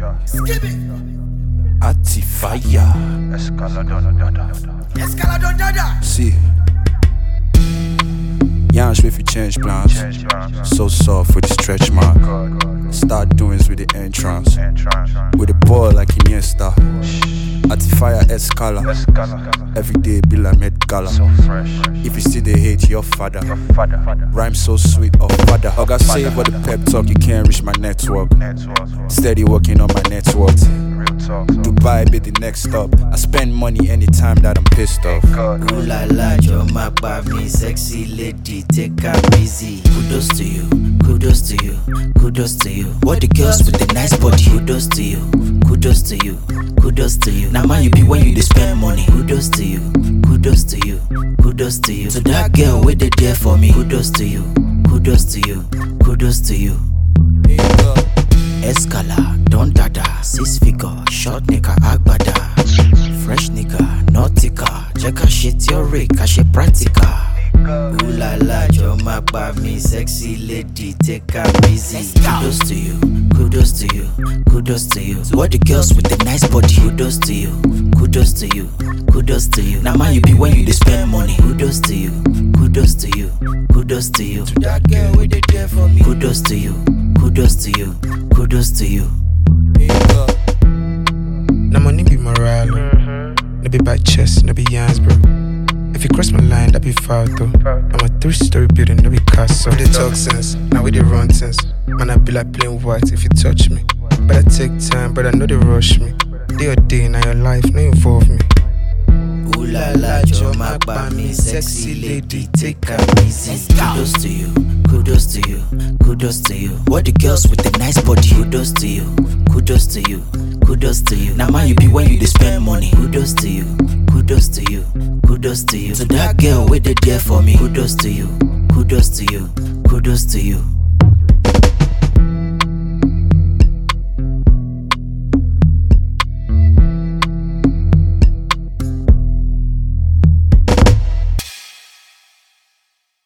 Atifaya. See, Yansh if you change plans. So soft with the stretch mark. Start doings with the entrance. With the ball like Iniesta. Atifaya Escala. Every day be like Met Gala. If you see the hate, your father. Rhyme so sweet, oh father. I got saved for the pep talk, you can't reach my network. Steady working on my net worth. Dubai be the next stop. I spend money anytime that I'm pissed off. Ooh la la, you're my baby, sexy lady, take her easy. Kudos to you, kudos to you, kudos to you. What the girls with the nice body? Kudos to you, kudos to you, kudos to you. Now man you be when you dey spend money. Kudos to you, kudos to you, kudos to you. So that girl wait there for me. Kudos to you, kudos to you, kudos to you. Escala, don't dada, 6 figure, short nigga, agbada. Fresh nigga, nautica, check a shit your rig, cash practica. Ooh la la, you're my baby, sexy lady, take her easy. Kudos to you, kudos to you, kudos to you. What the girls with the nice body? Kudos to you, kudos to you, kudos to you. Now man you be when you dey spend money. Kudos to you, kudos to you, kudos to you. To that girl with the there for me. Kudos to you, kudos to you, kudos to you. Now money be morale, no be by chest, no be yans, bro. If you cross my line, that be foul though. I'm a 3-story building, no be castle. They talk sense, now we they run sense. Man, I be like plain white if you touch me. But I take time, but I know they rush me. Day or day, now your life, no involve me. Ooh la la, you're my baby, sexy lady, take her easy. Kudos to you, kudos to you, kudos to you. What the girls with the nice body? Kudos to you, kudos to you, kudos to you. Now man you be when you dey spend money. Kudos to you, kudos to you, kudos to you. So that girl wait there for me. Kudos to you, kudos to you, kudos to you.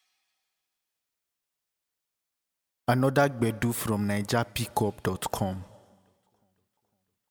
Another Gbedu from NigerPickup.com.